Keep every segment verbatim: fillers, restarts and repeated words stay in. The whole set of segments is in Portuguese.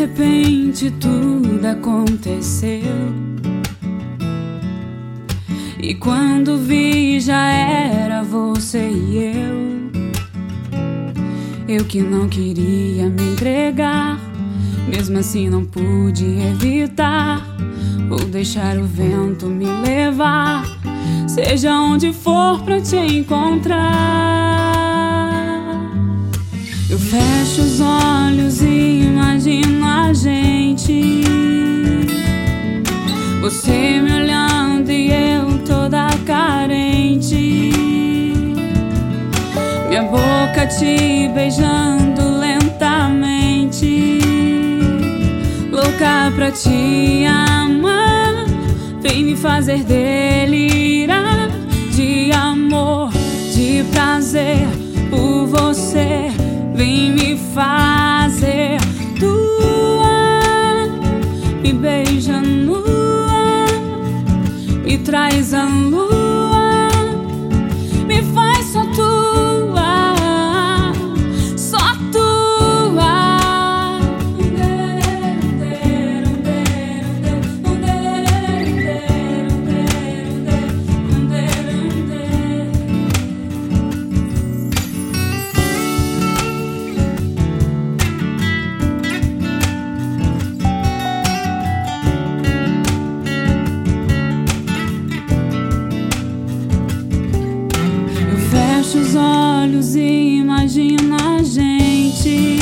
repente tudo aconteceu, e quando vi já era você e eu. Eu que não queria me entregar, mesmo assim não pude evitar. Vou deixar o vento me levar, seja onde for pra te encontrar. Eu fecho os olhos e imagino a gente, você me olhando e eu toda carente, minha boca te beijando lentamente, louca pra te amar. Vem me fazer delirar de amor, de prazer por você. Vem me fazer tua, me beija nua, me traz a lua, me faz só tua, só tua. Fecho os olhos e imagino a gente,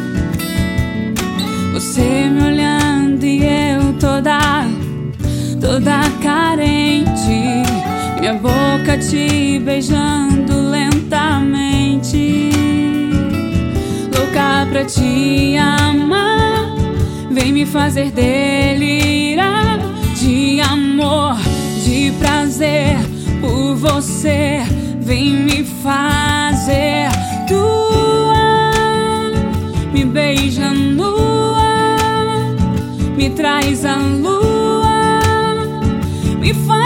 você me olhando e eu toda, toda carente, minha boca te beijando lentamente, louca pra te amar. Vem me fazer delirar de amor, de prazer por você. Vem me fazer tua, me beija nua, me traz a lua, me faz